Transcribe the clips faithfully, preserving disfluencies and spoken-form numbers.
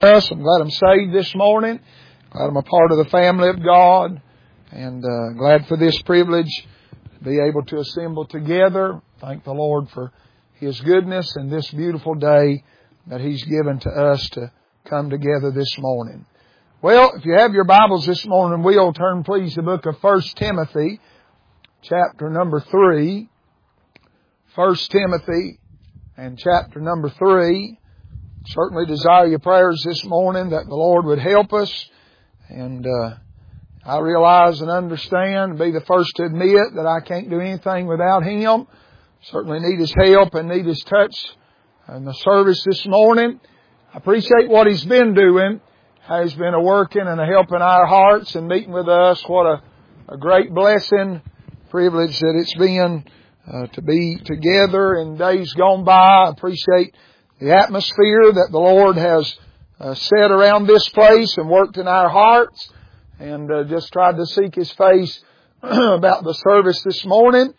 Us. I'm glad I'm saved this morning. Glad I'm a part of the family of God. And uh, glad for this privilege to be able to assemble together. Thank the Lord for His goodness and this beautiful day that He's given to us to come together this morning. Well, if you have your Bibles this morning, we'll turn please to the book of First Timothy, chapter number three. First Timothy and chapter number three. Certainly desire your prayers this morning that the Lord would help us. And uh, I realize and understand, be the first to admit that I can't do anything without Him. Certainly need His help and need His touch in the service this morning. I appreciate what He's been doing. How He's been a working and a helping our hearts and meeting with us. What a, a great blessing, privilege that it's been uh, to be together in days gone by. I appreciate the atmosphere that the Lord has uh, set around this place and worked in our hearts, and uh, just tried to seek His face about the service this morning.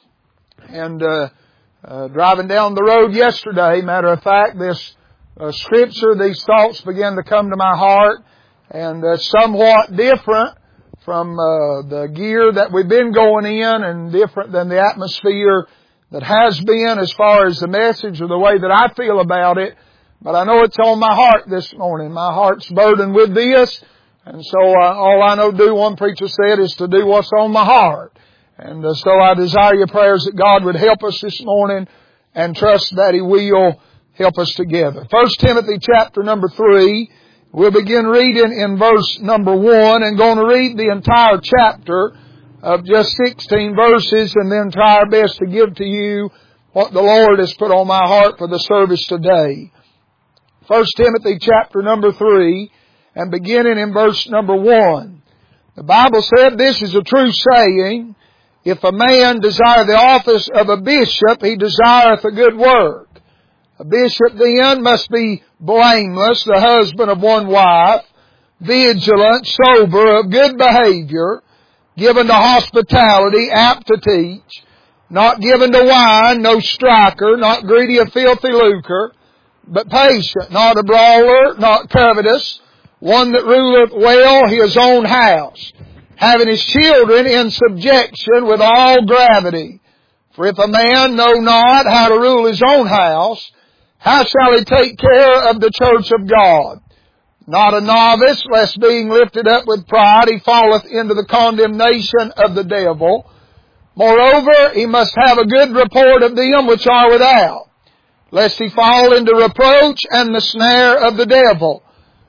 And uh, uh, driving down the road yesterday, matter of fact, this uh, scripture, these thoughts began to come to my heart, and uh, somewhat different from uh, the gear that we've been going in, and different than the atmosphere that has been as far as the message or the way that I feel about it. But I know it's on my heart this morning. My heart's burdened with this. And so uh, all I know to do, one preacher said, is to do what's on my heart. And uh, so I desire your prayers that God would help us this morning and trust that He will help us together. First Timothy chapter number three. We'll begin reading in verse number one and going to read the entire chapter of just sixteen verses, and then try our best to give to you what the Lord has put on my heart for the service today. First Timothy chapter number three, and beginning in verse number one. The Bible said, "This is a true saying, if a man desire the office of a bishop, he desireth a good work. A bishop then must be blameless, the husband of one wife, vigilant, sober, of good behavior, given to hospitality, apt to teach, not given to wine, no striker, not greedy of filthy lucre, but patient, not a brawler, not covetous, one that ruleth well his own house, having his children in subjection with all gravity. For if a man know not how to rule his own house, how shall he take care of the church of God? Not a novice, lest being lifted up with pride, he falleth into the condemnation of the devil. Moreover, he must have a good report of them which are without, lest he fall into reproach and the snare of the devil.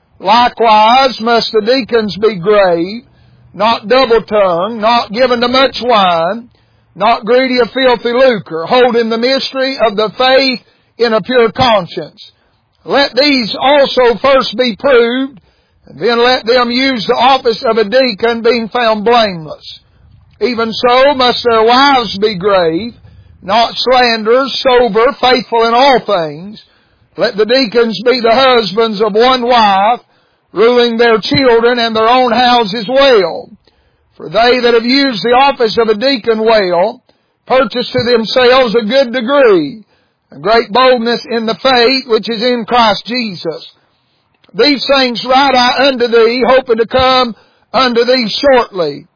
Likewise must the deacons be grave, not double-tongued, not given to much wine, not greedy of filthy lucre, holding the mystery of the faith in a pure conscience. Let these also first be proved, and then let them use the office of a deacon, being found blameless. Even so must their wives be grave, not slanderers, sober, faithful in all things. Let the deacons be the husbands of one wife, ruling their children and their own houses well. For they that have used the office of a deacon well, purchase to themselves a good degree, and great boldness in the faith which is in Christ Jesus. These things write I unto thee, hoping to come unto thee shortly.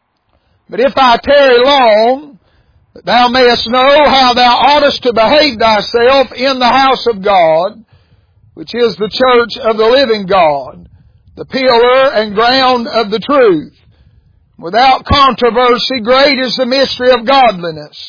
But if I tarry long, that thou mayest know how thou oughtest to behave thyself in the house of God, which is the church of the living God, the pillar and ground of the truth. Without controversy, great is the mystery of godliness.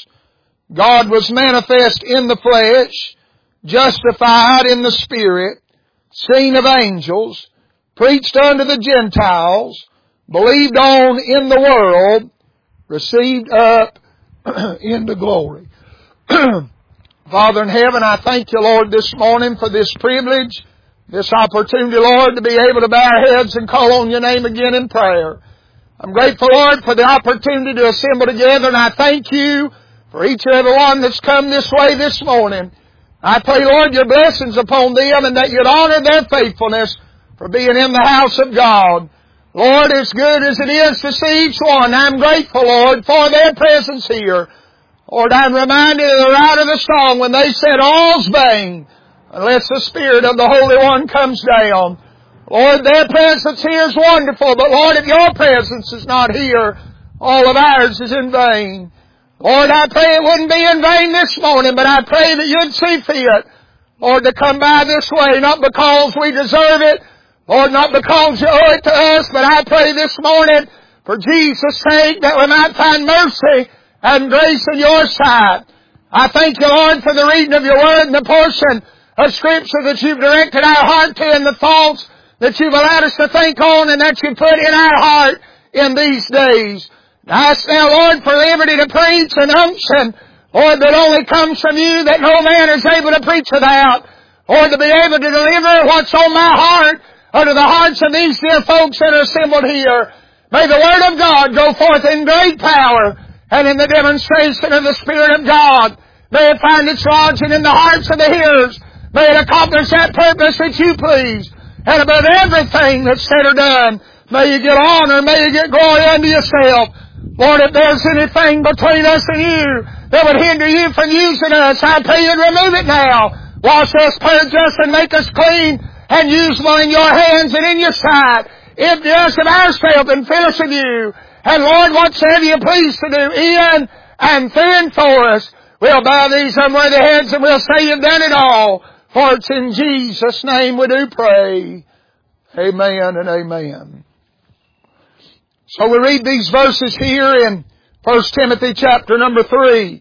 God was manifest in the flesh, justified in the Spirit, seen of angels, preached unto the Gentiles, believed on in the world, received up into glory." Father in heaven, I thank You, Lord, this morning for this privilege, this opportunity, Lord, to be able to bow our heads and call on Your name again in prayer. I'm grateful, Lord, for the opportunity to assemble together, and I thank You for each and every one that's come this way this morning. I pray, Lord, Your blessings upon them, and that You'd honor their faithfulness for being in the house of God. Lord, as good as it is to see each one, I'm grateful, Lord, for their presence here. Lord, I'm reminded of the right of the song when they said, "All's vain unless the Spirit of the Holy One comes down." Lord, their presence here is wonderful, but Lord, if your presence is not here, all of ours is in vain. Lord, I pray it wouldn't be in vain this morning, but I pray that you'd see fit, Lord, to come by this way, not because we deserve it, Lord, not because you owe it to us, but I pray this morning, for Jesus' sake, that we might find mercy and grace in your sight. I thank you, Lord, for the reading of your word and the portion of Scripture that you've directed our heart to and the thoughts that you've allowed us to think on and that you put in our heart in these days. I ask now, Lord, for liberty to preach and unction, Lord, that only comes from you, that no man is able to preach without. Lord, to be able to deliver what's on my heart unto the hearts of these dear folks that are assembled here. May the Word of God go forth in great power and in the demonstration of the Spirit of God. May it find its lodging in the hearts of the hearers. May it accomplish that purpose which you please. And above everything that's said or done, may you get honor, may you get glory unto yourself. Lord, if there's anything between us and you that would hinder you from using us, I pray you'd remove it now. Wash us, purge us, and make us clean and usable in your hands and in your sight. Empty us of ourselves and fill us with you. And Lord, whatsoever you please to do in and through and for us, we'll bow these unworthy heads and we'll say you've done it all. For it's in Jesus' name we do pray. Amen and amen. So we read these verses here in First Timothy chapter number three.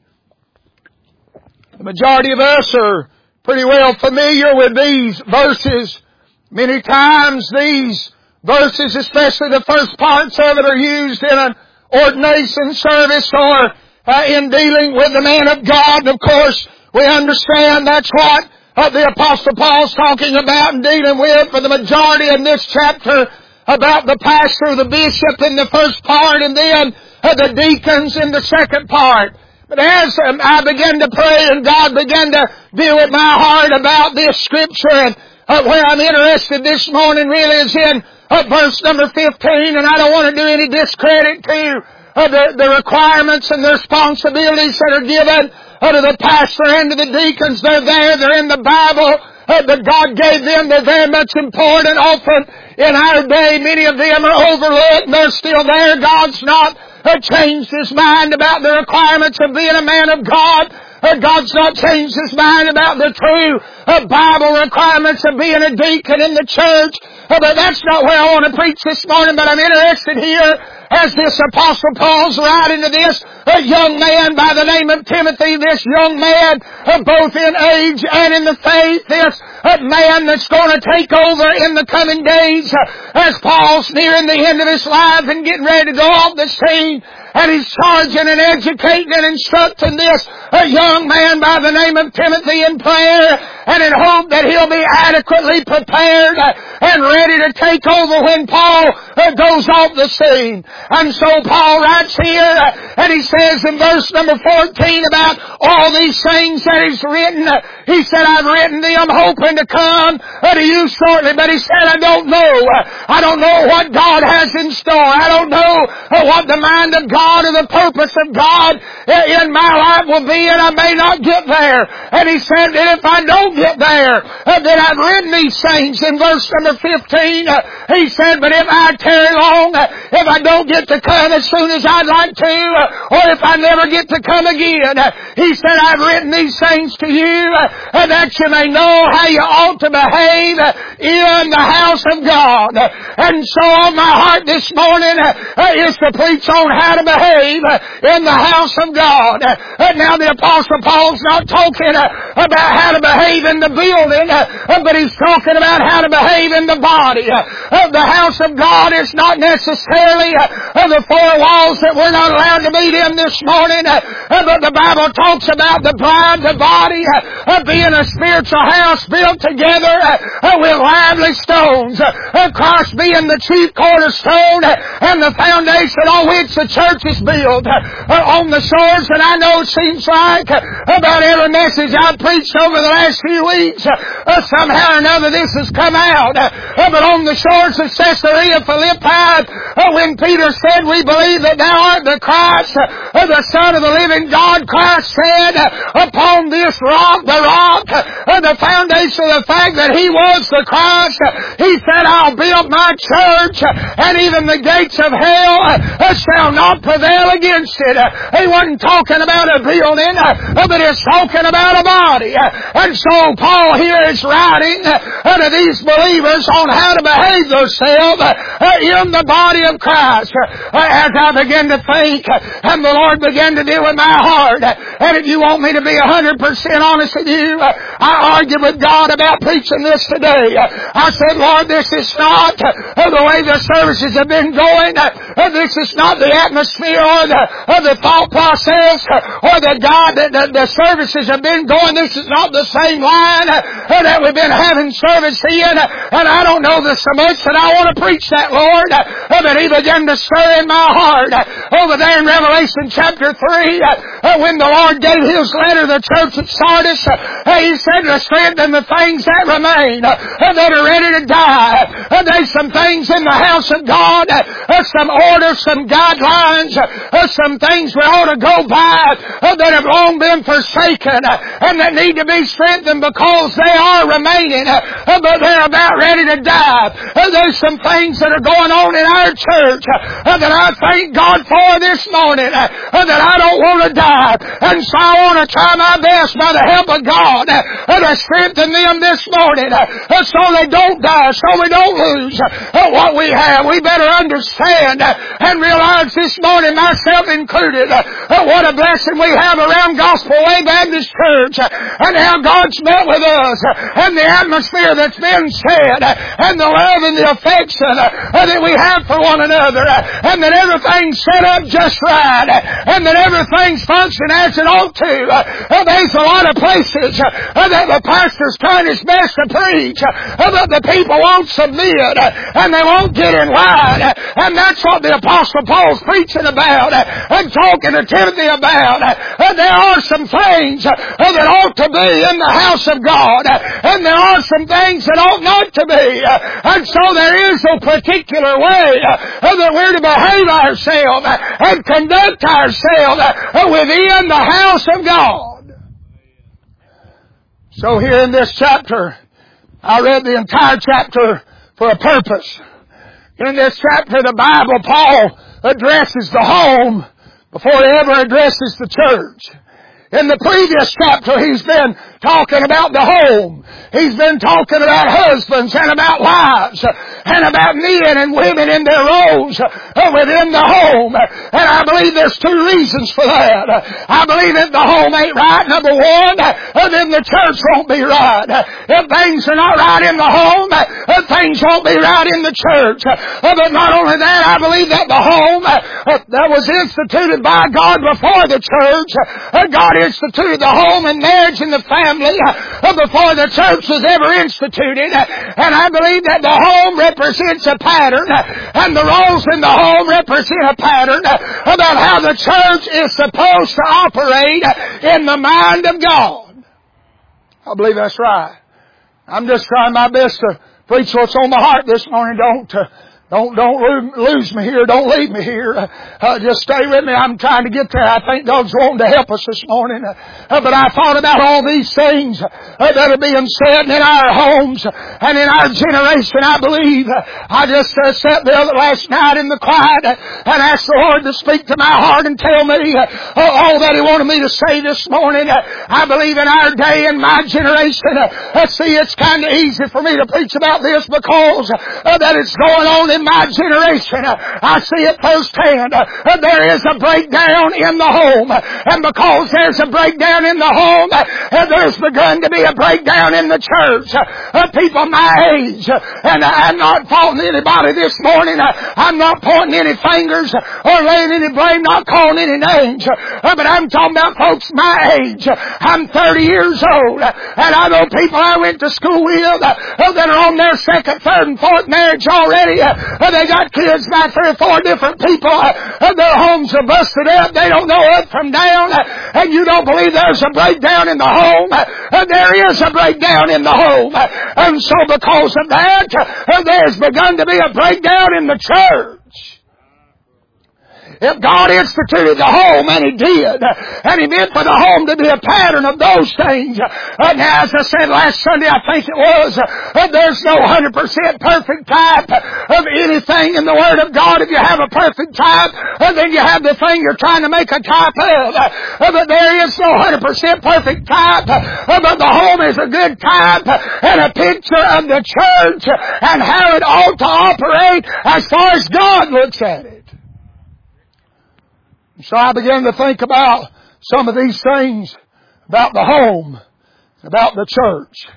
The majority of us are pretty well familiar with these verses. Many times these verses, especially the first parts of it, are used in an ordination service or uh, in dealing with the man of God. And of course, we understand that's what uh, the Apostle Paul's talking about and dealing with for the majority in this chapter, about the pastor, the bishop in the first part, and then uh, the deacons in the second part. But as um, I began to pray and God began to deal with my heart about this scripture, and uh, where I'm interested this morning really is in uh, verse number fifteen, and I don't want to do any discredit to uh, the, the requirements and the responsibilities that are given uh, to the pastor and to the deacons. They're there, they're in the Bible. Uh, that God gave them, they're very much important. Often in our day, many of them are overlooked. They're still there. God's not uh, changed His mind about the requirements of being a man of God. Uh, God's not changed His mind about the true uh, Bible requirements of being a deacon in the church. Uh, but that's not where I want to preach this morning, but I'm interested here as this Apostle Paul's writing to this a young man by the name of Timothy, this young man uh, both in age and in the faith, this uh, man that's going to take over in the coming days uh, as Paul's nearing the end of his life and getting ready to go off the scene. And he's charging and educating and instructing this a young man by the name of Timothy in prayer and in hope that he'll be adequately prepared and ready to take over when Paul goes off the scene. And so Paul writes here, and he says in verse number fourteen about all these things that he's written. He said, I've written them hoping to come to you shortly, but he said, I don't know. I don't know what God has in store. I don't know what the mind of God or the purpose of God in my life will be, and I may not get there. And he said that if I don't get there, that I've written these things in verse number fifteen. He said, but if I tarry long, if I don't get to come as soon as I'd like to, or if I never get to come again, he said, I've written these things to you that you may know how you ought to behave in the house of God. And so on my heart this morning is to preach on how to behave in the house of God. Now the Apostle Paul's not talking about how to behave in the building, but he's talking about how to behave in the body. The house of God is not necessarily the four walls that we're not allowed to meet in this morning, but the Bible talks about the bride, the body, being a spiritual house built together with lively stones, Christ being the chief cornerstone and the foundation on which the church is built on the shores. And I know it seems like about every message I've preached over the last few weeks, somehow or another this has come out. But on the shores of Caesarea Philippi, when Peter said, we believe that thou art the Christ, the Son of the living God, Christ said, upon this rock, the rock, the foundation of the fact that He was the Christ, He said, I'll build my church, and even the gates of hell shall not prevail against it. He wasn't talking about a building, but He's talking about a body. And so Paul here is writing to these believers on how to behave themselves in the body of Christ. As I began to think, and the Lord began to deal with my heart, and if you want me to be a hundred percent honest with you, I argued with God about preaching this today. I said, Lord, this is not the way the services have been going. This is not the atmosphere or the, or the thought process or the God that the, the services have been going. This is not the same line that we've been having service in. And I don't know this so much that I want to preach that, Lord. But He began to stir in my heart over there in Revelation chapter three, when the Lord gave His letter to the church at Sardis. He said to strengthen the things that remain, that are ready to die. There's some things in the house of God, some orders, some guidelines, some things we ought to go by that have long been forsaken and that need to be strengthened because they are remaining, but they're about ready to die. There's some things that are going on in our church that I thank God for this morning, that I don't want to die. And so I want to try my best by the help of God to strengthen them this morning so they don't die, so we don't lose what we have. We better understand and realize this morning, myself included, what a blessing we have around Gospel Way Baptist Church, and how God's met with us, and the atmosphere that's been set, and the love and the affection that we have for one another, and that everything's set up just right, and that everything's functioning as it ought to. There's a lot of places that the pastor's trying his best to preach, but the people won't submit, and they won't get in line. And that's what the Apostle Paul's preaching about and talking to Timothy about. There are some things that ought to be in the house of God, and there are some things that ought not to be. And so there is a particular way that we're to behave ourselves and conduct ourselves within the house of God. So here in this chapter, I read the entire chapter for a purpose. In this chapter of the Bible, Paul addresses the home before he ever addresses the church. In the previous chapter, he's been talking about the home. He's been talking about husbands and about wives and about men and women in their roles within the home. And I believe there's two reasons for that. I believe if the home ain't right, number one, then the church won't be right. If things are not right in the home, things won't be right in the church. But not only that, I believe that the home that was instituted by God before the church, God instituted the home and marriage and the family before the church was ever instituted. And I believe that the home represents a pattern, and the roles in the home represent a pattern about how the church is supposed to operate in the mind of God. I believe that's right. I'm just trying my best to preach what's on my heart this morning. Don't uh, Don't, don't lose me here. Don't leave me here. Uh, just stay with me. I'm trying to get there. I think God's wanting to help us this morning. Uh, but I thought about all these things uh, that are being said in our homes and in our generation. I believe uh, I just uh, sat there last night in the quiet uh, and asked the Lord to speak to my heart and tell me uh, all that He wanted me to say this morning. Uh, I believe in our day and my generation. Uh, uh, see, it's kind of easy for me to preach about this because uh, that it's going on in my generation. I see it firsthand. There is a breakdown in the home. And because there's a breakdown in the home, there's begun to be a breakdown in the church. People my age, and I'm not faulting anybody this morning. I'm not pointing any fingers or laying any blame, not calling any names. But I'm talking about folks my age. I'm thirty years old. And I know people I went to school with that are on their second, third, and fourth marriage already. They got kids by three or four different people. Their homes are busted up. They don't know up from down. And you don't believe there's a breakdown in the home. There is a breakdown in the home. And so because of that, there's begun to be a breakdown in the church. If God instituted the home, and He did, and He meant for the home to be a pattern of those things. Uh, now, as I said last Sunday, I think it was, uh, there's no one hundred percent perfect type of anything in the Word of God. If you have a perfect type, uh, then you have the thing you're trying to make a type of. Uh, but there is no one hundred percent perfect type, uh, but the home is a good type and a picture of the church and how it ought to operate as far as God looks at it. So I began to think about some of these things about the home, about the church.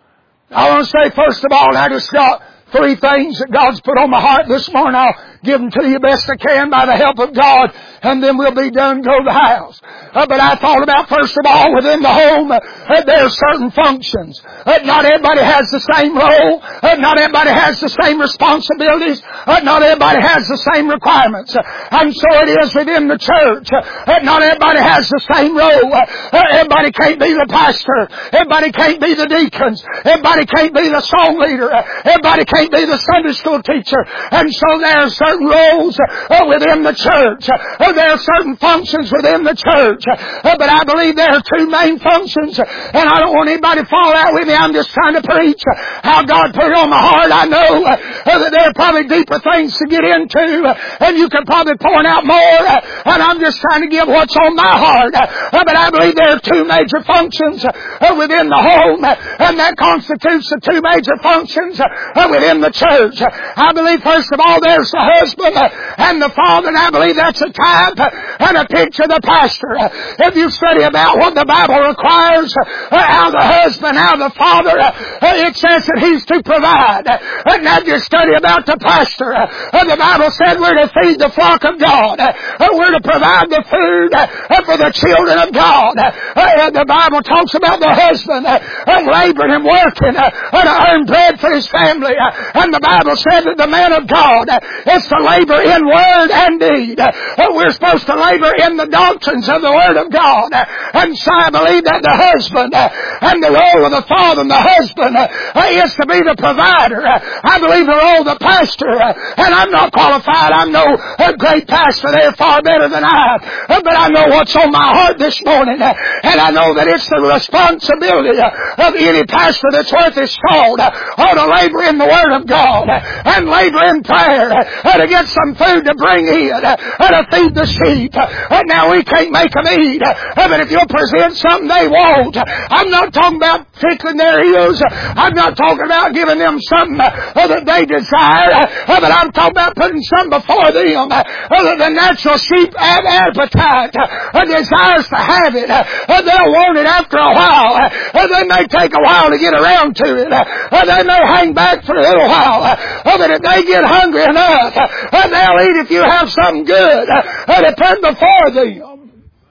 I want to say first of all, I just got three things that God's put on my heart this morning. I'll give them to you best I can by the help of God, and then we'll be done and go to the house. Uh, but I thought about, first of all, within the home, uh, there are certain functions. Uh, not everybody has the same role. Uh, not everybody has the same responsibilities. Uh, not everybody has the same requirements. Uh, and so it is within the church. Uh, not everybody has the same role. Uh, uh, everybody can't be the pastor. Everybody can't be the deacons. Everybody can't be the song leader. Uh, everybody can't be the Sunday school teacher. And so there are certain roles uh, within the church. Uh, there are certain functions within the church. Uh, but I believe there are two main functions. Uh, and I don't want anybody to fall out with me. I'm just trying to preach uh, how God put it on my heart. I know uh, uh, that there are probably deeper things to get into. Uh, and you can probably point out more. Uh, and I'm just trying to give what's on my heart. Uh, uh, but I believe there are two major functions uh, within the home. Uh, and that constitutes the two major functions uh, within the church. Uh, I believe first of all there's the husband uh, and the father. And I believe that's a type uh, and a picture of the pastor. Uh, if you study about what the Bible requires, uh, how the husband, how the father, uh, uh, it says that he's to provide. Uh, and now you study about the pastor. Uh, uh, the Bible said we're to feed the flock of God. Uh, uh, we're to provide the food uh, for the children of God. Uh, uh, the Bible talks about the husband uh, uh, laboring and working uh, uh, to earn bread for his family. Uh, and the Bible said that the man of God uh, is to labor in word and deed. Uh, uh, we're supposed to labor in the doctrines of the Word of God. Uh, and so I believe that the husband uh, and the role of the father and the husband uh, uh, is to be the provider. Uh, I believe the role of the pastor, uh, and I'm not qualified. I'm no uh, great pastor. They're far better than I am. Uh, but I know what's on my heart this morning. Uh, and I know that it's the responsibility uh, of any pastor that's worth his salt uh, ought to labor in the Word of God uh, and labor in prayer uh, to get some food to bring in uh, to feed the sheep. Uh, now we can't make them eat, uh, but if you'll present something they won't. Uh, I'm not talking about tickling their ears. Uh, I'm not talking about giving them something uh, that they desire, uh, but I'm talking about putting something before them uh, that the natural sheep have appetite, uh, desires to have it. Uh, they'll want it after a while. Uh, they may take a while to get around to it. Uh, they may hang back for a little while, uh, but if they get hungry enough, uh, they'll eat if you have something good uh, to put before them.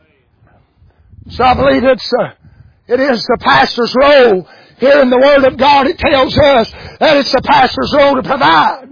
So I believe it's uh, it is the pastor's role. Here in the Word of God it tells us that it's the pastor's role to provide,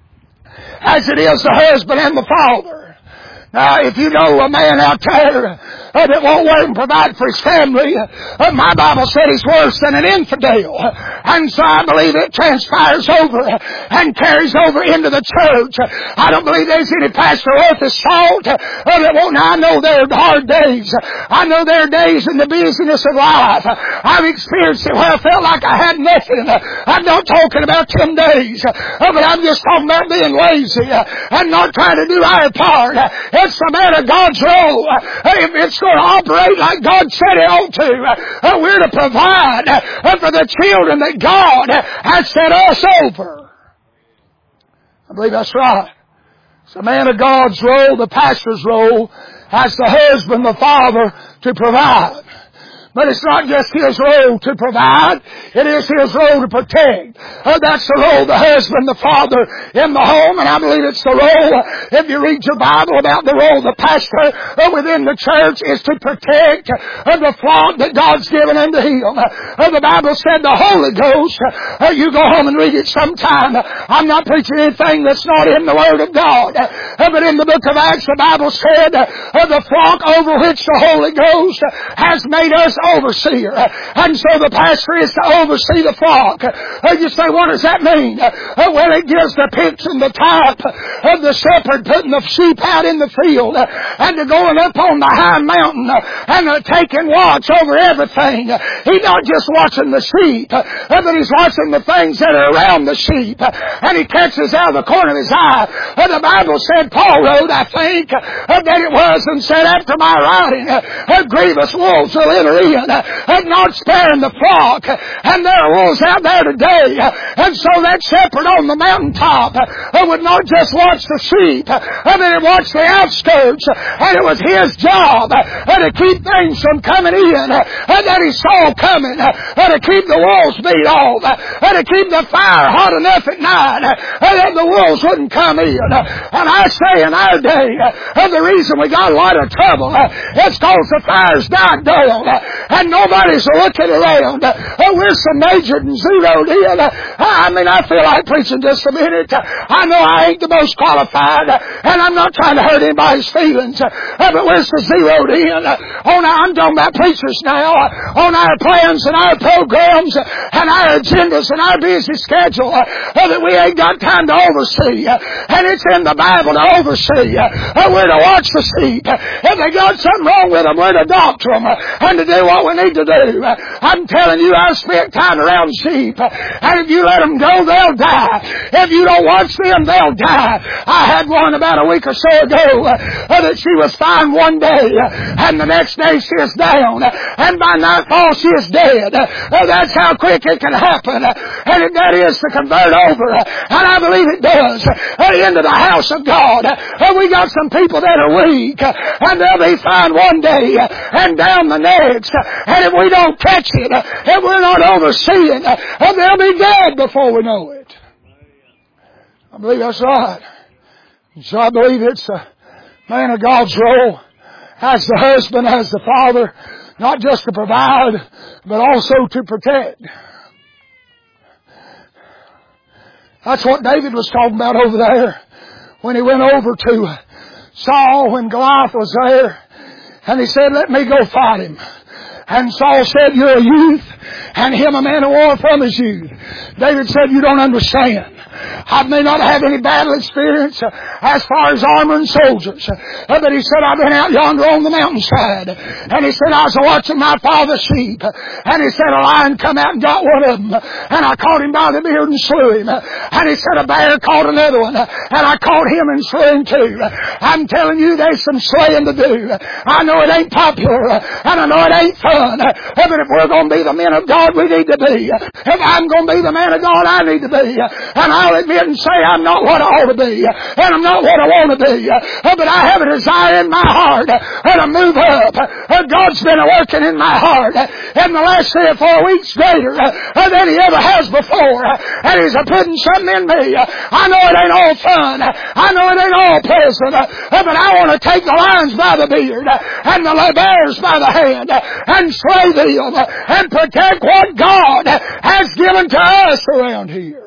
as it is the husband and the father. Now, if you know a man out there uh, that won't work and provide for his family, uh, my Bible said he's worse than an infidel. And so I believe it transpires over and carries over into the church. I don't believe there's any pastor worth his salt uh, that won't. Now, I know there are hard days. I know there are days in the busyness of life. I've experienced it where I felt like I had nothing. I'm not talking about ten days, uh, but I'm just talking about being lazy uh, and not trying to do our part. It's the man of God's role. If it's going to operate like God said it ought to, we're to provide for the children that God has set us over. I believe that's right. It's the man of God's role, the pastor's role, as the husband, the father, to provide. But it's not just his role to provide. It is his role to protect. Uh, that's the role of the husband, the father in the home. And I believe it's the role, uh, if you read your Bible about the role of the pastor uh, within the church, is to protect uh, the flock that God's given unto him. Uh, the Bible said the Holy Ghost, uh, you go home and read it sometime. Uh, I'm not preaching anything that's not in the Word of God. Uh, but in the book of Acts, the Bible said uh, uh, the flock over which the Holy Ghost uh, has made us the overseer. And so the pastor is to oversee the flock. You say, what does that mean? Well, it gives the picture and the type of the shepherd putting the sheep out in the field and to going up on the high mountain and taking watch over everything. He's not just watching the sheep, but he's watching the things that are around the sheep. And he catches out of the corner of his eye. The Bible said, Paul wrote, I think, that it was, and said, after my writing, grievous wolves will enter in, not sparing the flock. And there are wolves out there today. And so that shepherd on the mountaintop would not just watch the sheep, but he watched the outskirts. And it was his job to keep things from coming in that he saw coming, to keep the wolves beat off, to keep the fire hot enough at night that the wolves wouldn't come in. And I say in our day, the reason we got a lot of trouble is because the fire's died down and nobody's looking around. We're so majored and zeroed in. I mean, I feel like preaching just a minute. I know I ain't the most qualified, and I'm not trying to hurt anybody's feelings, but we're so zeroed in on our, I'm talking about preachers now, on our plans and our programs and our agendas and our busy schedule, that we ain't got time to oversee. And it's in the Bible to oversee. We're to watch the sheep. If they got something wrong with them, we're to doctor them and to do what we need to do. I'm telling you, I've spent time around sheep, and if you let them go, they'll die. If you don't watch them, they'll die. I had one about a week or so ago uh, that she was fine one day, and the next day she is down, and by nightfall she is dead. Uh, that's how quick it can happen, and it, that is to convert over, and I believe it does, uh, into the house of God. Uh, we got some people that are weak, and they'll be fine one day, and down the next, and if we don't catch it, if we're not overseeing, uh, they'll be dead before we know it. I believe that's right. So I believe it's the man of God's role as the husband, as the father, not just to provide, but also to protect. That's what David was talking about over there when he went over to Saul when Goliath was there. And he said, let me go fight him. And Saul said, you're a youth, and him a man of war from his youth. David said, you don't understand. I may not have any battle experience uh, as far as armor and soldiers. Uh, but he said, I've been out yonder on the mountainside. And he said, I was watching my father's sheep. And he said, a lion come out and got one of them. And I caught him by the beard and slew him. And he said, a bear caught another one. And I caught him and slew him too. I'm telling you, there's some slaying to do. I know it ain't popular. And I know it ain't fun. But if we're going to be the men of God, we need to be. If I'm going to be the man of God, I need to be. And I'll admit and say I'm not what I ought to be, and I'm not what I want to be, but I have a desire in my heart to move up. God's been working in my heart in the last three or four weeks greater than He ever has before, and He's putting something in me. I know it ain't all fun, I know it ain't all pleasant, but I want to take the lions by the beard and the bears by the hand and slay them and protect what God has given to us around here.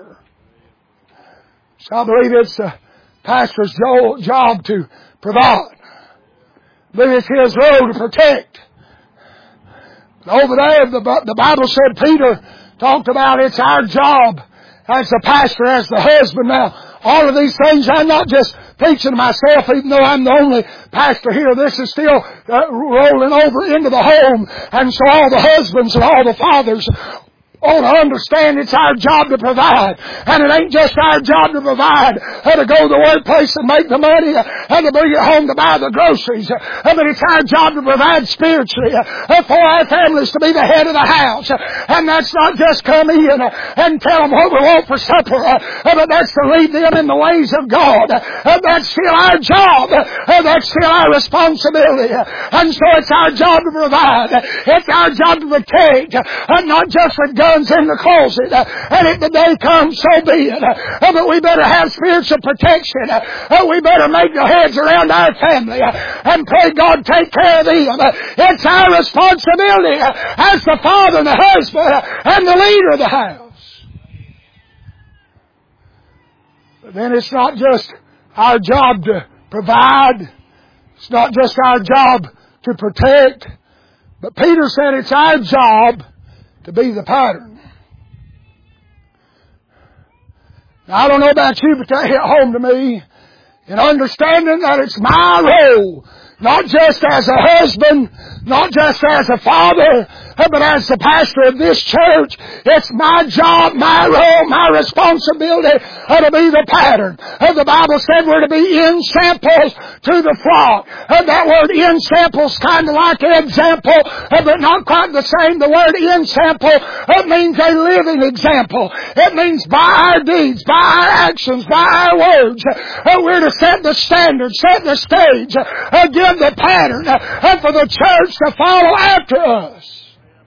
So I believe it's the pastor's job to provide. I believe it's his role to protect. Over there, the, the Bible said, Peter talked about it's our job as the pastor, as the husband. Now, all of these things, I'm not just preaching to myself, even though I'm the only pastor here. This is still uh, rolling over into the home. And so all the husbands and all the fathers ought to understand it's our job to provide. And it ain't just our job to provide, uh, to go to the workplace and make the money, uh, and to bring it home to buy the groceries. Uh, but it's our job to provide spiritually uh, for our families, to be the head of the house. Uh, and that's not just come in uh, and tell them what we want for supper, uh, uh, but that's to lead them in the ways of God. Uh, that's still our job. Uh, that's still our responsibility. Uh, and so it's our job to provide. Uh, it's our job to protect, uh, not just with guns in the closet, uh, and if the day comes, so be it. Uh, but we better have spiritual protection. Uh, we better make the heads around our family uh, and pray God take care of them. Uh, it's our responsibility uh, as the father and the husband uh, and the leader of the house. But then it's not just our job to provide. It's not just our job to protect. But Peter said it's our job to be the pattern. Now, I don't know about you, but that hit home to me in understanding that it's my role, not just as a husband, not just as a father, but as the pastor of this church. It's my job, my role, my responsibility to be the pattern. The Bible said we're to be ensamples to the flock. That word ensample's kind of like an example, but not quite the same. The word ensample, it means a living example. It means by our deeds, by our actions, by our words, we're to set the standard, set the stage, give the pattern for the church to follow after us.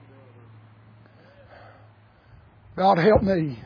God help me.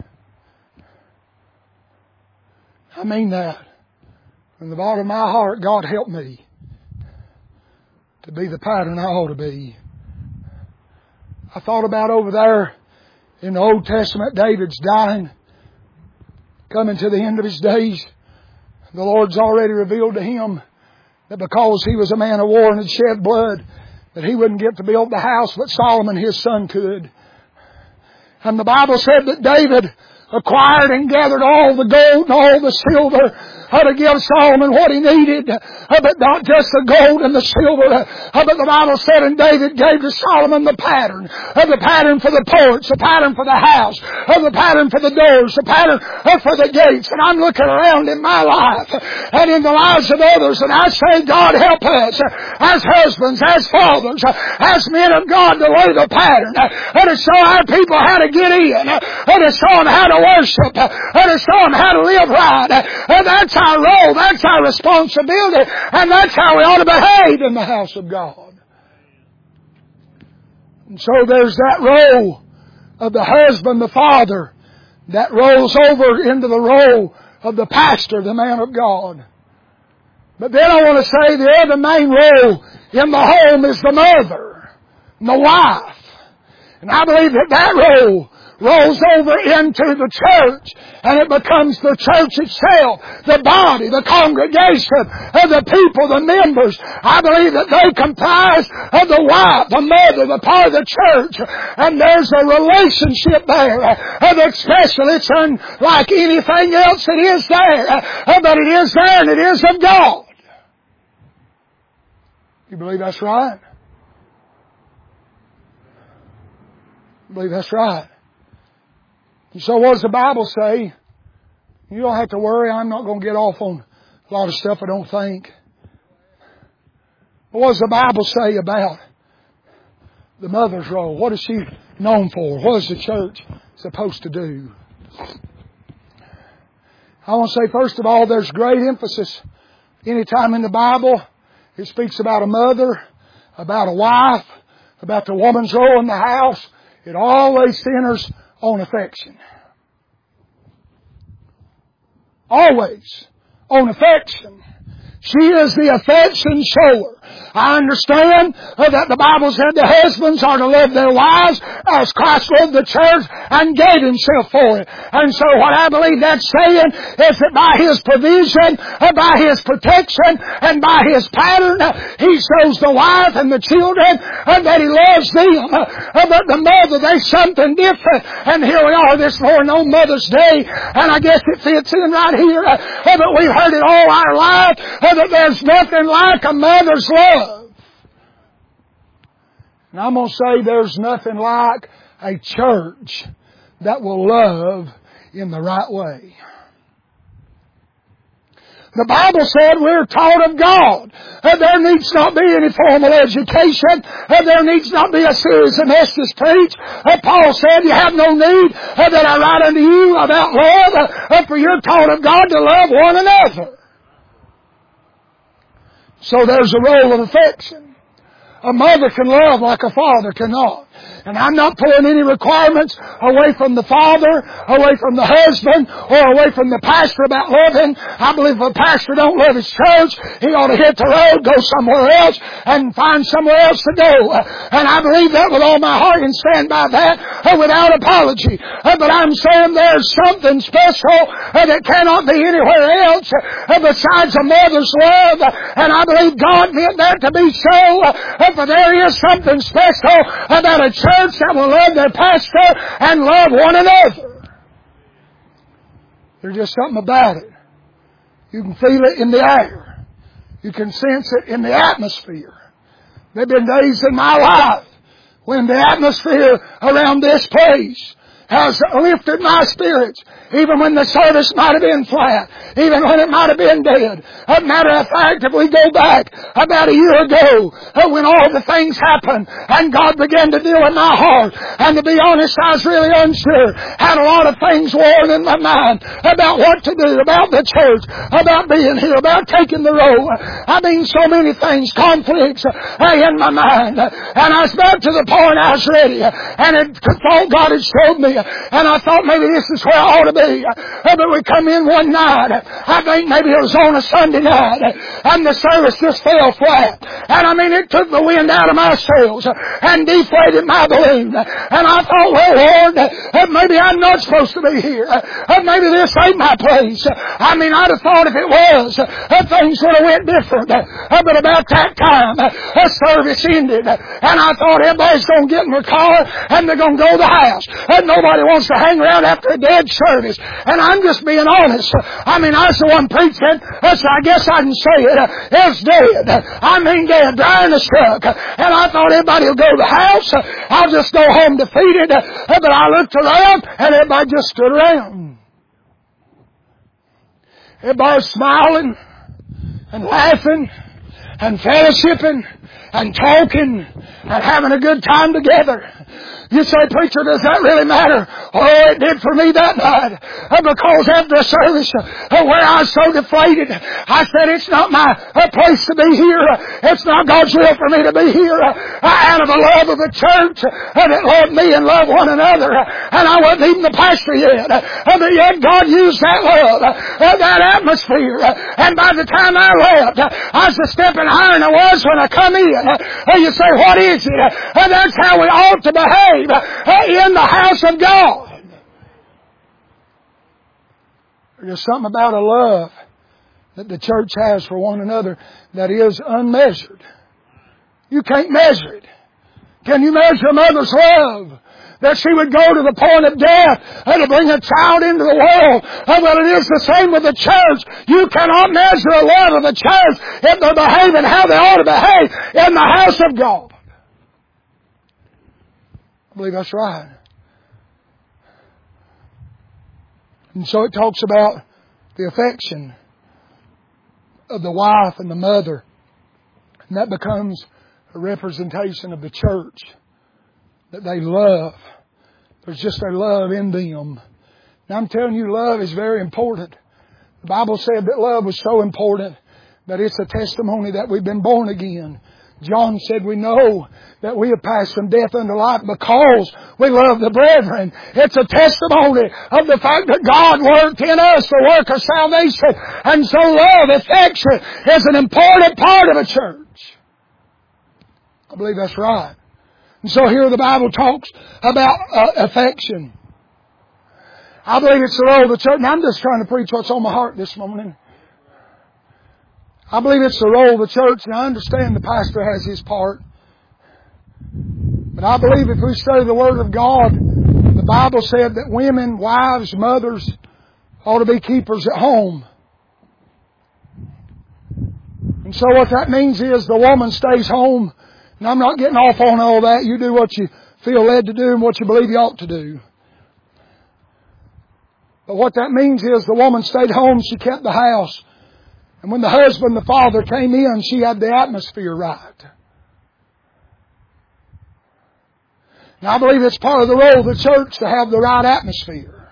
I mean that. From the bottom of my heart, God help me to be the pattern I ought to be. I thought about over there in the Old Testament, David's dying, coming to the end of his days. The Lord's already revealed to him that because he was a man of war and had shed blood, that he wouldn't get to build the house, but Solomon, his son, could. And the Bible said that David acquired and gathered all the gold and all the silver to give Solomon what he needed, but not just the gold and the silver, but the Bible said, and David gave to Solomon the pattern, the pattern for the porch, the pattern for the house, the pattern for the doors, the pattern for the gates. And I'm looking around in my life and in the lives of others, and I say, God help us as husbands, as fathers, as men of God to lay the pattern, and to show our people how to get in, and to show them how to worship, and to show them how to live right. And that's our role, that's our responsibility, and that's how we ought to behave in the house of God. And so there's that role of the husband, the father, that rolls over into the role of the pastor, the man of God. But then I want to say the other main role in the home is the mother, the wife. And I believe that that role rolls over into the church, and it becomes the church itself, the body, the congregation, of the people, the members. I believe that they comprise of the wife, the mother, the part of the church, and there's a relationship there, and especially it's unlike anything else that is there, but it is there and it is of God. You believe that's right? I believe that's right. And so what does the Bible say? You don't have to worry. I'm not going to get off on a lot of stuff I don't think. But what does the Bible say about the mother's role? What is she known for? What is the church supposed to do? I want to say, first of all, there's great emphasis anytime in the Bible it speaks about a mother, about a wife, about the woman's role in the house. It always centers on affection. Always on affection. She is the affection shower. I understand that the Bible said the husbands are to love their wives as Christ loved the church and gave Himself for it. And so what I believe that's saying is that by His provision, by His protection, and by His pattern, He shows the wife and the children that He loves them. But the mother, there's something different. And here we are this morning on Mother's Day, and I guess it fits in right here. But we've heard it all our life, that there's nothing like a mother's love. And I'm going to say there's nothing like a church that will love in the right way. The Bible said we're taught of God. There needs not be any formal education. There needs not be a series of messages preached. Paul said, you have no need that I write unto you about love, for you're taught of God to love one another. So there's a role of affection. A mother can love like a father cannot. And I'm not pulling any requirements away from the father, away from the husband, or away from the pastor about loving. I believe if a pastor don't love his church, he ought to hit the road, go somewhere else, and find somewhere else to go. And I believe that with all my heart and stand by that without apology. But I'm saying there's something special that cannot be anywhere else besides a mother's love. And I believe God meant that to be so. For there is something special about a church that will love their pastor and love one another. There's just something about it. You can feel it in the air. You can sense it in the atmosphere. There have been days in my life when the atmosphere around this place has lifted my spirits, even when the service might have been flat, even when it might have been dead. As a matter of fact, if we go back about a year ago, when all the things happened and God began to deal in my heart, and to be honest, I was really unsure. Had a lot of things worn in my mind about what to do, about the church, about being here, about taking the road. I mean, so many things, conflicts in my mind. And I was about to the point I was ready, and it thought God had showed me. And I thought maybe this is where I ought to be. But we come in one night, I think maybe it was on a Sunday night, and the service just fell flat. And I mean, it took the wind out of my sails and deflated my balloon. And I thought, well, Lord, maybe I'm not supposed to be here. Maybe this ain't my place. I mean, I'd have thought if it was, things would have went different. But about that time, the service ended. And I thought everybody's going to get in their car and they're going to go to the house. And nobody wants to hang around after a dead service. And I'm just being honest. I mean, I was the one preaching, so I guess I can say it. It's dead. I mean dead, dry in the struck. And I thought everybody will go to the house. I'll just go home defeated. But I looked around and everybody just stood around. Everybody was smiling and laughing and fellowshipping and talking and having a good time together. You say, preacher, does that really matter? Oh, it did for me that night. Because after the service, where I was so deflated, I said, it's not my place to be here. It's not God's will for me to be here. Out of the love of the church that loved me and loved one another. And I wasn't even the pastor yet. But yet God used that love, that atmosphere. And by the time I left, I was a step higher than I was when I come in. You say, what is it? And that's how we ought to behave in the house of God. There's something about a love that the church has for one another that is unmeasured. You can't measure it. Can you measure a mother's love? That she would go to the point of death and to bring a child into the world. Well, it is the same with the church. You cannot measure the love of the church if they're behaving how they ought to behave in the house of God. I believe that's right. And so it talks about the affection of the wife and the mother. And that becomes a representation of the church. That they love. There's just a love in them. Now I'm telling you, love is very important. The Bible said that love was so important that it's a testimony that we've been born again. John said we know that we have passed from death unto life because we love the brethren. It's a testimony of the fact that God worked in us the work of salvation. And so love, affection, is an important part of a church. I believe that's right. And so here the Bible talks about uh, affection. I believe it's the role of the church. Now I'm just trying to preach what's on my heart this morning. I believe it's the role of the church, and I understand the pastor has his part. But I believe if we study the Word of God, the Bible said that women, wives, mothers ought to be keepers at home. And so what that means is the woman stays home. And I'm not getting off on all that. You do what you feel led to do and what you believe you ought to do. But what that means is the woman stayed home, she kept the house. And when the husband, the father came in, she had the atmosphere right. Now I believe it's part of the role of the church to have the right atmosphere.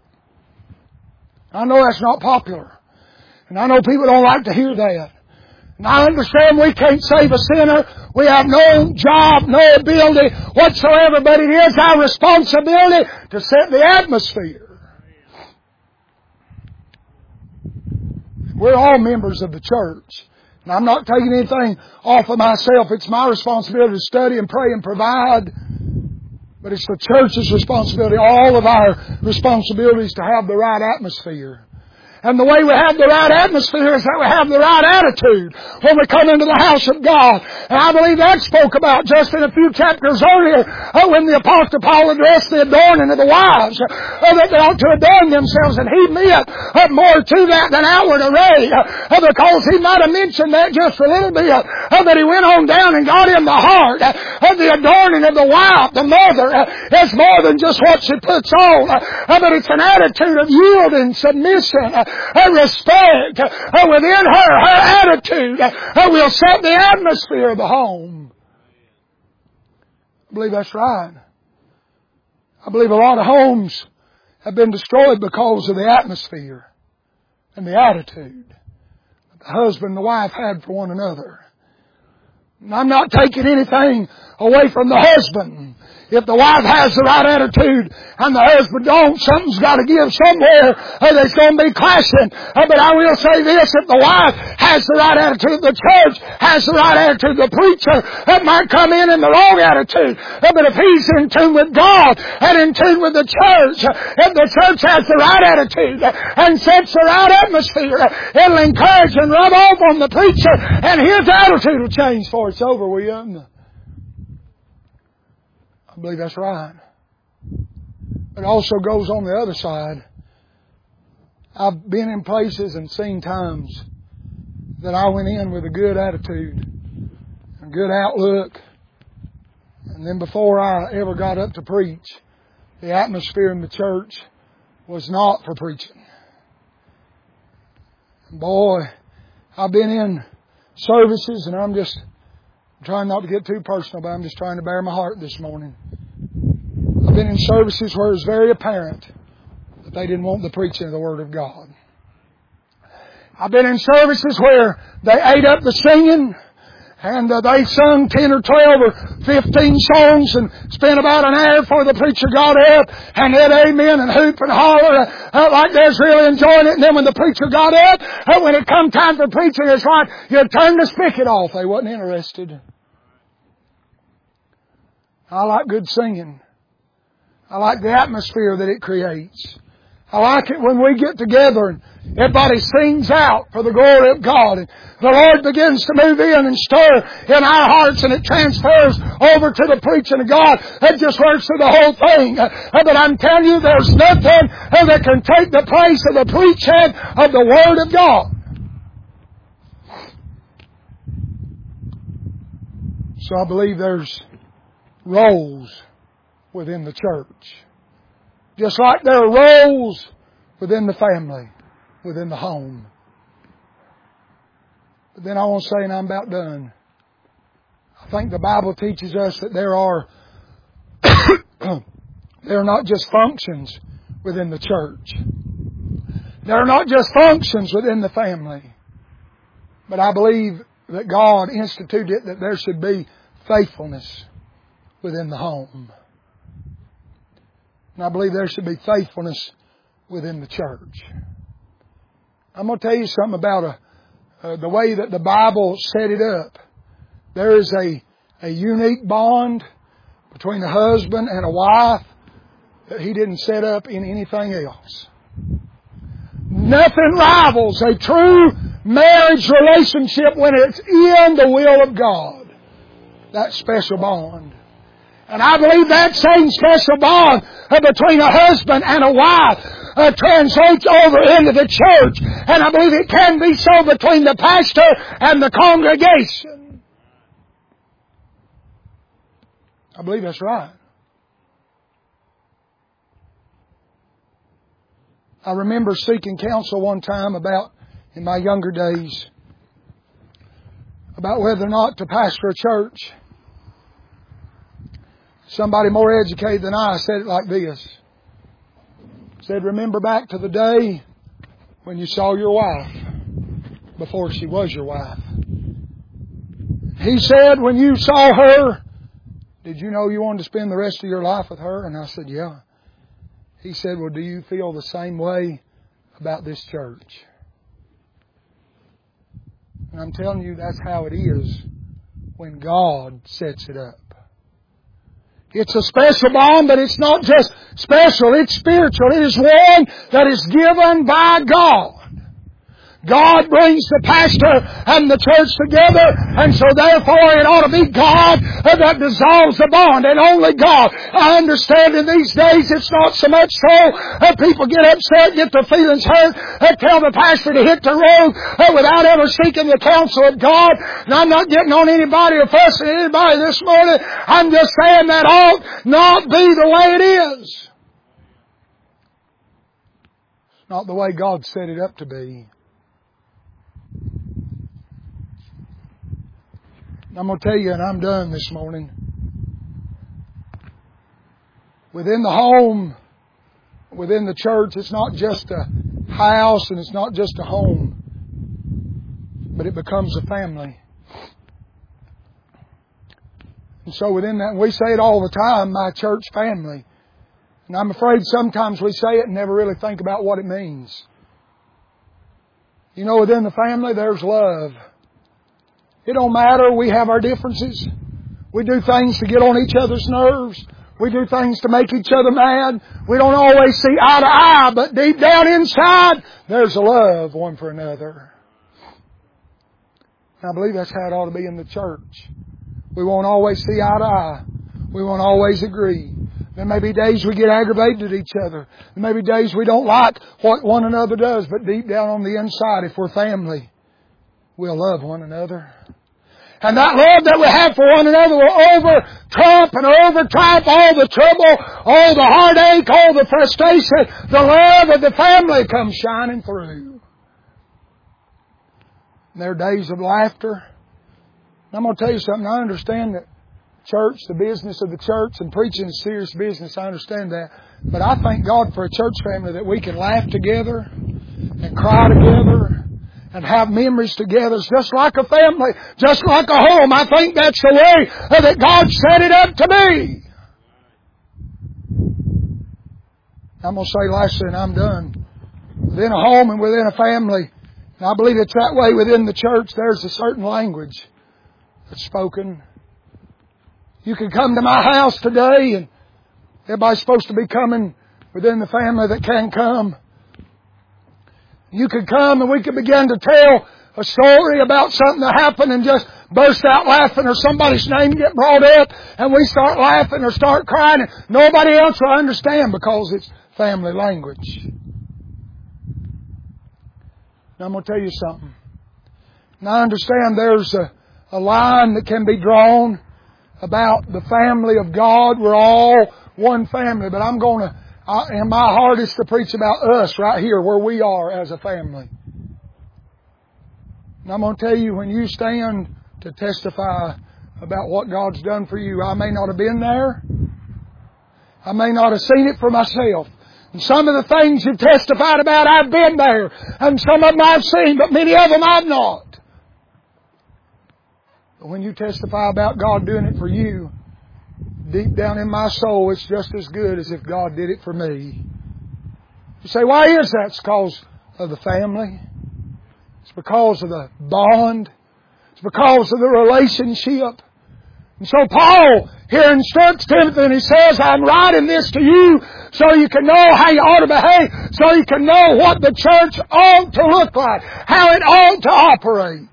I know that's not popular. And I know people don't like to hear that. And I understand we can't save a sinner. We have no job, no ability whatsoever, but it is our responsibility to set the atmosphere. We're all members of the church. And I'm not taking anything off of myself. It's my responsibility to study and pray and provide. But it's the church's responsibility, all of our responsibilities, to have the right atmosphere. And the way we have the right atmosphere is that we have the right attitude when we come into the house of God. And I believe that spoke about just in a few chapters earlier uh, when the Apostle Paul addressed the adorning of the wives, uh, that they ought to adorn themselves. And he meant uh, more to that than outward array, uh, because he might have mentioned that just a little bit, uh, but he went on down and got in the heart. Uh, the adorning of the wife, the mother, uh, is more than just what she puts on, uh, but it's an attitude of yielding, submission, uh, her respect uh, within her, her attitude uh, will set the atmosphere of the home. I believe that's right. I believe a lot of homes have been destroyed because of the atmosphere and the attitude that the husband and the wife had for one another. And I'm not taking anything away from the husband. If the wife has the right attitude and the husband don't, something's got to give somewhere, or there's going to be clashing. Uh, but I will say this, if the wife has the right attitude, the church has the right attitude, the preacher that might come in in the wrong attitude. Uh, but if he's in tune with God and in tune with the church, uh, if the church has the right attitude uh, and sets the right atmosphere, uh, it'll encourage and rub off on the preacher, and his attitude will change for it's over with you. I believe that's right. It also goes on the other side. I've been in places and seen times that I went in with a good attitude, a good outlook, and then before I ever got up to preach, the atmosphere in the church was not for preaching. Boy, I've been in services, and I'm just I'm trying not to get too personal, but I'm just trying to bear my heart this morning. I've been in services where it was very apparent that they didn't want the preaching of the Word of God. I've been in services where they ate up the singing, and uh, they sung ten or twelve or fifteen songs and spent about an hour before the preacher got up and did amen and hoop and holler uh, uh, like they was really enjoying it. And then when the preacher got up, uh, when it come time for preaching, it's like you turned the spigot off. They wasn't interested. I like good singing. I like the atmosphere that it creates. I like it when we get together and everybody sings out for the glory of God. And the Lord begins to move in and stir in our hearts, and it transfers over to the preaching of God. It just works through the whole thing. Uh, but I'm telling you, there's nothing uh, that can take the place of the preaching of the Word of God. So I believe there's roles within the church. Just like there are roles within the family, within the home. But then I want to say, and I'm about done, I think the Bible teaches us that there are there are not just functions within the church. There are not just functions within the family. But I believe that God instituted it that there should be faithfulness within the home. And I believe there should be faithfulness within the church. I'm going to tell you something about a, uh, the way that the Bible set it up. There is a, a unique bond between a husband and a wife that He didn't set up in anything else. Nothing rivals a true marriage relationship when it's in the will of God. That special bond. And I believe that same special bond between a husband and a wife uh, translates over into the church. And I believe it can be so between the pastor and the congregation. I believe that's right. I remember seeking counsel one time about, in my younger days, about whether or not to pastor a church. Somebody more educated than I said it like this. Said, remember back to the day when you saw your wife before she was your wife. He said, when you saw her, did you know you wanted to spend the rest of your life with her? And I said, yeah. He said, well, do you feel the same way about this church? And I'm telling you, that's how it is when God sets it up. It's a special bond, but it's not just special, it's spiritual. It is one that is given by God. God brings the pastor and the church together, and so therefore it ought to be God that dissolves the bond, and only God. I understand in these days it's not so much so that people get upset, get their feelings hurt, and tell the pastor to hit the road without ever seeking the counsel of God. And I'm not getting on anybody or fussing at anybody this morning. I'm just saying that ought not be the way it is. It's not the way God set it up to be. I'm going to tell you, and I'm done this morning. Within the home, within the church, it's not just a house and it's not just a home, but it becomes a family. And so within that, and we say it all the time, my church family. And I'm afraid sometimes we say it and never really think about what it means. You know, within the family, there's love. It don't matter. We have our differences. We do things to get on each other's nerves. We do things to make each other mad. We don't always see eye to eye, but deep down inside, there's a love one for another. And I believe that's how it ought to be in the church. We won't always see eye to eye. We won't always agree. There may be days we get aggravated at each other. There may be days we don't like what one another does, but deep down on the inside, if we're family, we'll love one another. And that love that we have for one another will over-trump and over-triumph all the trouble, all the heartache, all the frustration. The love of the family comes shining through. And there are days of laughter. I'm going to tell you something. I understand that church, the business of the church, and preaching is serious business. I understand that. But I thank God for a church family that we can laugh together and cry together and have memories together. It's just like a family, just like a home. I think that's the way that God set it up to be. I'm going to say lastly, and I'm done. Within a home and within a family, and I believe it's that way within the church, there's a certain language that's spoken. You can come to my house today, and everybody's supposed to be coming within the family that can come. You could come and we could begin to tell a story about something that happened and just burst out laughing, or somebody's name get brought up and we start laughing or start crying, and nobody else will understand because it's family language. Now I'm going to tell you something. Now I understand there's a, a line that can be drawn about the family of God. We're all one family, but I'm going to I, and my heart is to preach about us right here where we are as a family. And I'm going to tell you, when you stand to testify about what God's done for you, I may not have been there. I may not have seen it for myself. And some of the things you've testified about, I've been there. And some of them I've seen, but many of them I've not. But when you testify about God doing it for you, deep down in my soul, it's just as good as if God did it for me. You say, why is that? It's because of the family. It's because of the bond. It's because of the relationship. And so Paul here instructs Timothy, and he says, I'm writing this to you so you can know how you ought to behave, so you can know what the church ought to look like, how it ought to operate.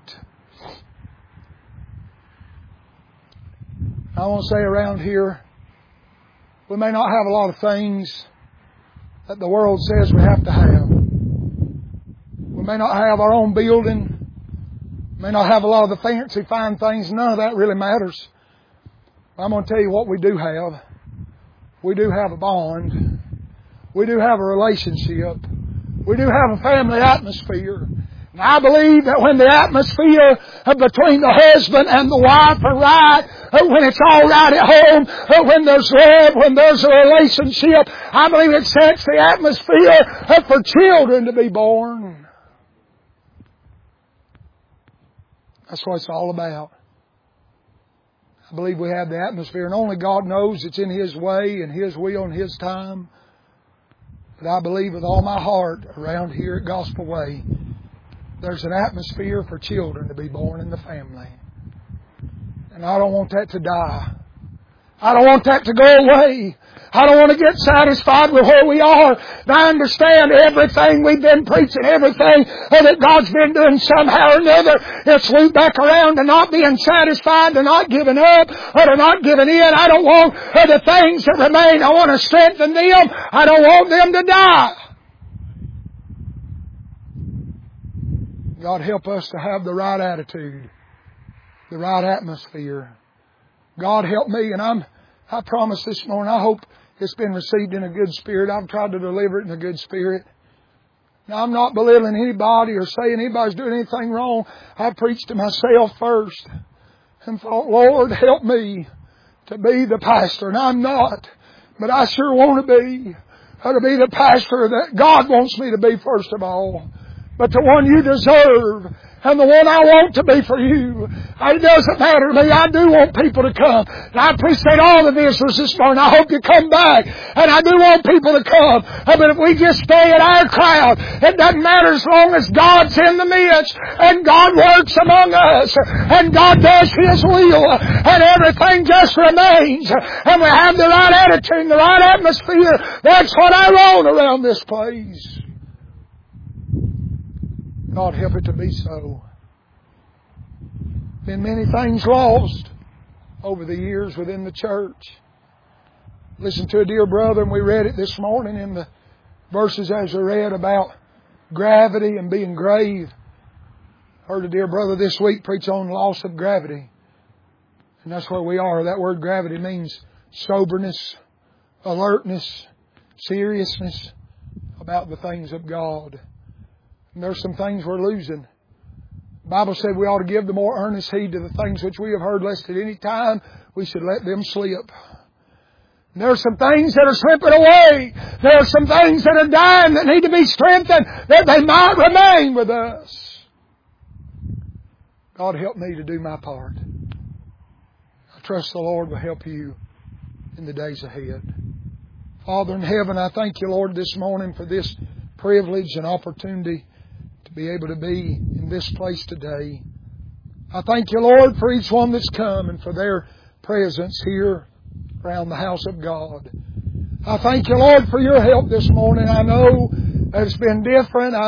I want to say around here, we may not have a lot of things that the world says we have to have. We may not have our own building. We may not have a lot of the fancy, fine things. None of that really matters. I'm going to tell you what we do have. We do have a bond. We do have a relationship. We do have a family atmosphere. And I believe that when the atmosphere between the husband and the wife are right, when it's all right at home, when there's love, when there's a relationship, I believe it sets the atmosphere for children to be born. That's what it's all about. I believe we have the atmosphere, and only God knows it's in His way and His will and His time. But I believe with all my heart around here at Gospel Way, there's an atmosphere for children to be born in the family. And I don't want that to die. I don't want that to go away. I don't want to get satisfied with where we are. And I understand everything we've been preaching, everything that God's been doing somehow or another. It's looped back around to not being satisfied, to not giving up, or to not giving in. I don't want the things that remain. I want to strengthen them. I don't want them to die. God, help us to have the right attitude, the right atmosphere. God, help me, and I'm, I promise this morning, I hope it's been received in a good spirit. I've tried to deliver it in a good spirit. Now, I'm not belittling anybody or saying anybody's doing anything wrong. I preached to myself first and thought, Lord, help me to be the pastor. And I'm not, but I sure want to be. Or to be the pastor that God wants me to be first of all. But the one you deserve, and the one I want to be for you. It doesn't matter to me. I do want people to come. And I appreciate all the visitors this morning. I hope you come back. And I do want people to come. But if we just stay in our crowd, it doesn't matter as long as God's in the midst. And God works among us. And God does His will. And everything just remains. And we have the right attitude, the right atmosphere. That's what I want around this place. God, help it to be so. Been many things lost over the years within the church. Listen to a dear brother, and we read it this morning in the verses as we read about gravity and being grave. Heard a dear brother this week preach on loss of gravity. And that's where we are. That word gravity means soberness, alertness, seriousness about the things of God. And there's some things we're losing. The Bible said we ought to give the more earnest heed to the things which we have heard, lest at any time we should let them slip. And there are some things that are slipping away. There are some things that are dying that need to be strengthened, that they might remain with us. God, help me to do my part. I trust the Lord will help you in the days ahead. Father in heaven, I thank you, Lord, this morning for this privilege and opportunity to be able to be in this place today. I thank you, Lord, for each one that's come and for their presence here around the house of God. I thank you, Lord, for your help this morning. I know that it's been different. I